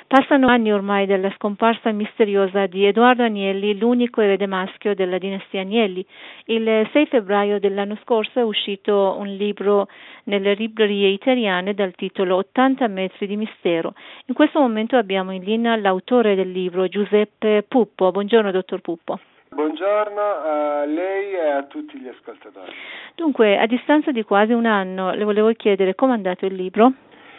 Passano anni ormai dalla scomparsa misteriosa di Edoardo Agnelli, l'unico erede maschio della dinastia Agnelli. Il 6 febbraio dell'anno scorso è uscito un libro nelle librerie italiane dal titolo 80 metri di mistero. In questo momento abbiamo in linea l'autore del libro, Giuseppe Puppo. Buongiorno, dottor Puppo. Buongiorno a lei e a tutti gli ascoltatori. Dunque, a distanza di quasi un anno, le volevo chiedere com'è andato il libro?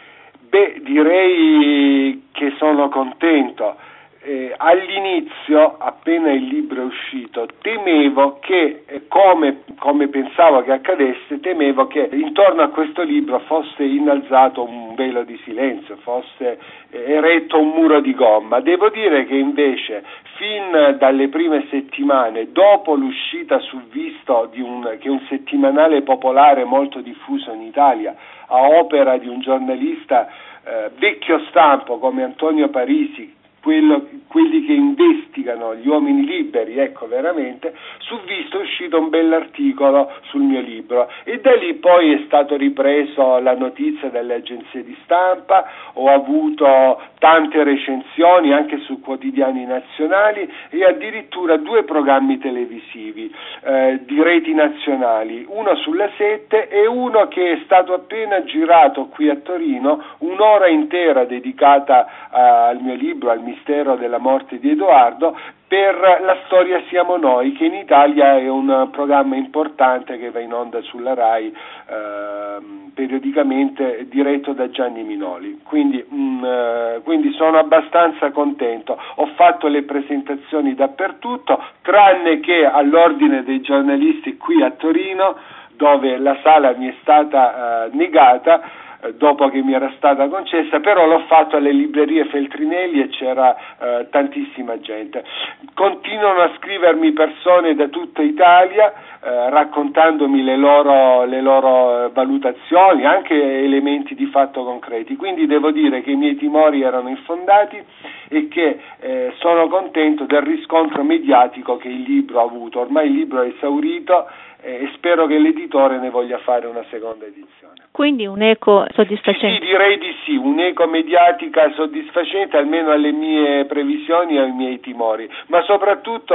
Direi che sono contento. All'inizio, appena il libro è uscito, temevo che, come pensavo che accadesse, temevo che intorno a questo libro fosse innalzato un velo di silenzio, fosse eretto un muro di gomma. Devo dire che invece, fin dalle prime settimane, dopo l'uscita su Visto che è un settimanale popolare molto diffuso in Italia, a opera di un giornalista vecchio stampo come Antonio Parisi, quelli che investigano gli uomini liberi, ecco, veramente, su Visto è uscito un bell'articolo sul mio libro e da lì poi è stato ripreso la notizia dalle agenzie di stampa, ho avuto tante recensioni anche su quotidiani nazionali e addirittura 2 programmi televisivi di reti nazionali, uno sulla 7 e uno che è stato appena girato qui a Torino, un'ora intera dedicata al mio libro, al mistero della morte di Edoardo, per La storia siamo noi, che in Italia è un programma importante che va in onda sulla Rai periodicamente, diretto da Gianni Minoli. Quindi sono abbastanza contento. Ho fatto le presentazioni dappertutto, tranne che all'Ordine dei giornalisti qui a Torino, dove la sala mi è stata negata dopo che mi era stata concessa, però l'ho fatto alle librerie Feltrinelli e c'era tantissima gente. Continuano a scrivermi persone da tutta Italia raccontandomi le loro valutazioni, anche elementi di fatto concreti, quindi devo dire che i miei timori erano infondati e che sono contento del riscontro mediatico che il libro ha avuto. Ormai il libro è esaurito e spero che l'editore ne voglia fare una seconda edizione. Quindi un'eco soddisfacente? Sì, direi di sì, un'eco mediatica soddisfacente, almeno alle mie previsioni e ai miei timori, ma soprattutto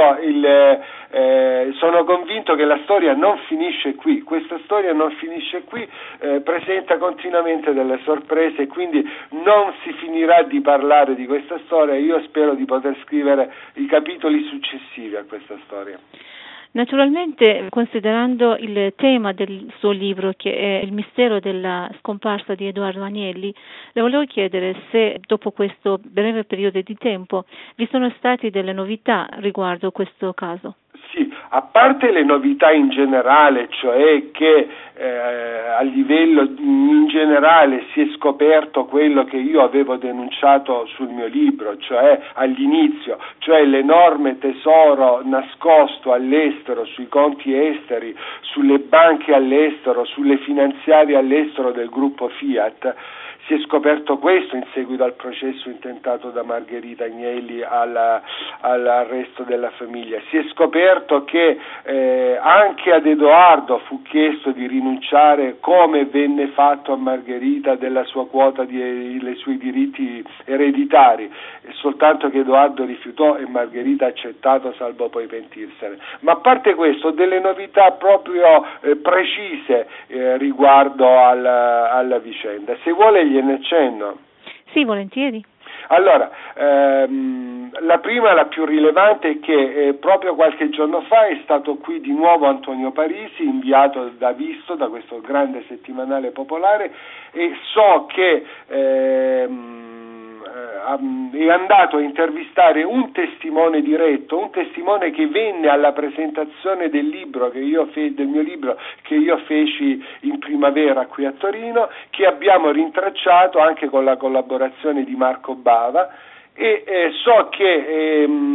sono convinto che la storia non finisce qui, questa storia non finisce qui, presenta continuamente delle sorprese e quindi non si finirà di parlare di questa storia. Io spero di poter scrivere i capitoli successivi a questa storia. Naturalmente, considerando il tema del suo libro, che è il mistero della scomparsa di Edoardo Agnelli, le volevo chiedere se dopo questo breve periodo di tempo vi sono state delle novità riguardo questo caso. Sì, a parte le novità in generale, cioè che a livello in generale si è scoperto quello che io avevo denunciato sul mio libro, cioè all'inizio, cioè l'enorme tesoro nascosto all'estero, sui conti esteri, sulle banche all'estero, sulle finanziarie all'estero del gruppo Fiat. Si è scoperto questo in seguito al processo intentato da Margherita Agnelli all'arresto della famiglia. Si è scoperto che anche ad Edoardo fu chiesto di rinunciare, come venne fatto a Margherita, della sua quota dei suoi diritti ereditari, soltanto che Edoardo rifiutò e Margherita ha accettato, salvo poi pentirsene. Ma a parte questo, delle novità proprio precise riguardo alla vicenda. Se vuole gliene accenno. Sì, volentieri. Allora, la prima, la più rilevante, è che proprio qualche giorno fa è stato qui di nuovo Antonio Parisi, inviato da Visto, da questo grande settimanale popolare, e so che è andato a intervistare un testimone diretto, un testimone che venne alla presentazione del mio libro che io feci in primavera qui a Torino, che abbiamo rintracciato anche con la collaborazione di Marco Bava, e so che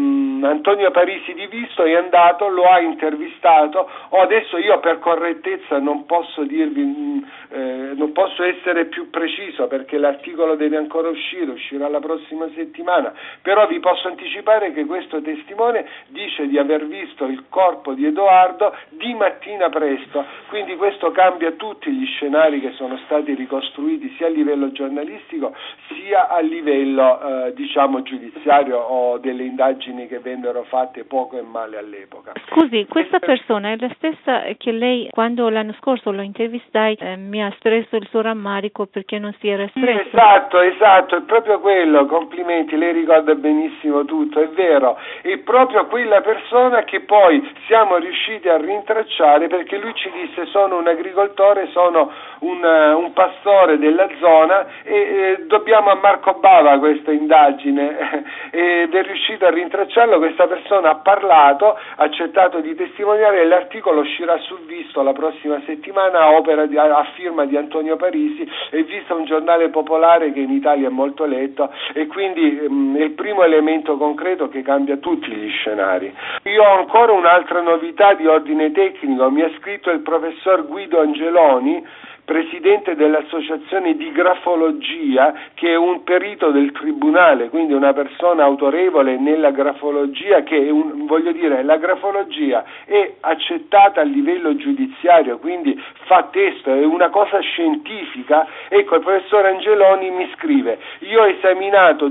Antonio Parisi di Visto è andato, lo ha intervistato. Adesso io per correttezza non posso dirvi, non posso essere più preciso perché l'articolo deve ancora uscirà la prossima settimana, però vi posso anticipare che questo testimone dice di aver visto il corpo di Edoardo di mattina presto, quindi questo cambia tutti gli scenari che sono stati ricostruiti sia a livello giornalistico sia a livello diciamo giudiziario o delle indagini che vennero fatte poco e male all'epoca. Scusi, questa persona è la stessa che lei quando l'anno scorso lo intervistai mi ha espresso il suo rammarico perché non si era espresso? Esatto, è proprio quello, complimenti, lei ricorda benissimo tutto, è vero, è proprio quella persona che poi siamo riusciti a rintracciare perché lui ci disse sono un agricoltore, sono un pastore della zona e dobbiamo a Marco Bava questa indagine ed è riuscito a rintracciarlo, questa persona ha parlato, ha accettato di testimoniare e l'articolo uscirà su Visto la prossima settimana a firma di Antonio Parisi e Visto è un giornale popolare che in Italia è molto letto e quindi è il primo elemento concreto che cambia tutti gli scenari. Io ho ancora un'altra novità di ordine tecnico, mi ha scritto il professor Guido Angeloni, presidente dell'associazione di grafologia, che è un perito del tribunale, quindi una persona autorevole nella grafologia, la grafologia è accettata a livello giudiziario, quindi fa testo, è una cosa scientifica. Ecco, il professor Angeloni mi scrive: io ho esaminato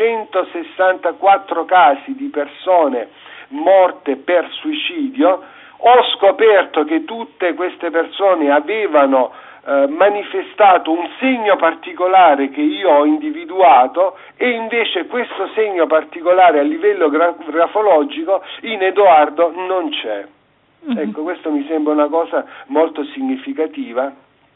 264 casi di persone morte per suicidio, ho scoperto che tutte queste persone avevano manifestato un segno particolare che io ho individuato e invece questo segno particolare a livello grafologico in Edoardo non c'è. Ecco, questo mi sembra una cosa molto significativa,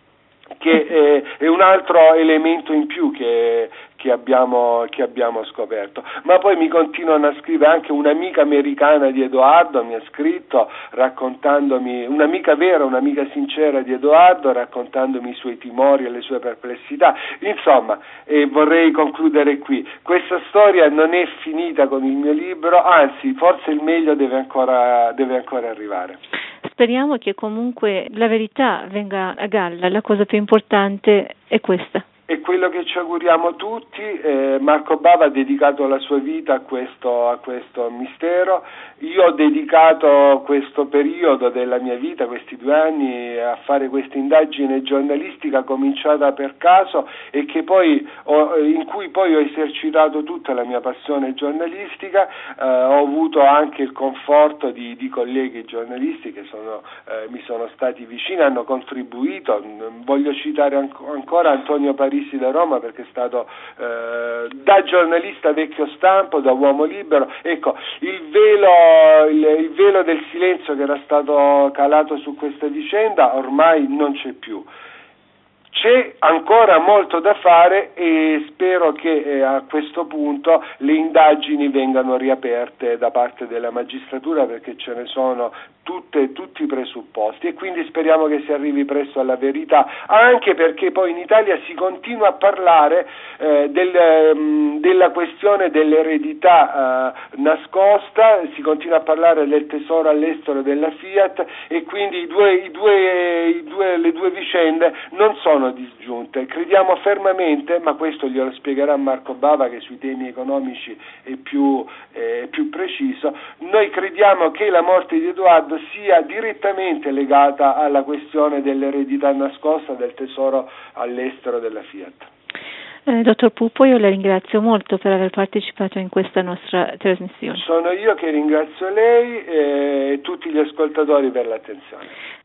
che è un altro elemento in più che abbiamo scoperto. Ma poi mi continuano a scrivere anche un'amica americana di Edoardo, mi ha scritto raccontandomi, un'amica vera, un'amica sincera di Edoardo, raccontandomi i suoi timori e le sue perplessità. Insomma, vorrei concludere qui. Questa storia non è finita con il mio libro, anzi forse il meglio deve ancora arrivare. Speriamo che comunque la verità venga a galla, la cosa più importante è questa. È quello che ci auguriamo tutti. Marco Bava ha dedicato la sua vita a questo mistero. Io ho dedicato questo periodo della mia vita, questi 2 anni, a fare questa indagine giornalistica cominciata per caso e che poi in cui poi ho esercitato tutta la mia passione giornalistica. Ho avuto anche il conforto di colleghi giornalisti che mi sono stati vicini, hanno contribuito. Voglio citare ancora Antonio Parisi da Roma, perché è stato da giornalista vecchio stampo, da uomo libero. Ecco, il velo del silenzio che era stato calato su questa vicenda ormai non c'è più. C'è ancora molto da fare e spero che a questo punto le indagini vengano riaperte da parte della magistratura, perché ce ne sono tutti i presupposti e quindi speriamo che si arrivi presto alla verità, anche perché poi in Italia si continua a parlare della questione dell'eredità nascosta, si continua a parlare del tesoro all'estero della Fiat e quindi le due vicende non sono disgiunte. Crediamo fermamente, ma questo glielo spiegherà Marco Bava che sui temi economici è più preciso, noi crediamo che la morte di Edoardo sia direttamente legata alla questione dell'eredità nascosta del tesoro all'estero della Fiat. Dottor Pupo, io la ringrazio molto per aver partecipato in questa nostra trasmissione. Sono io che ringrazio lei e tutti gli ascoltatori per l'attenzione.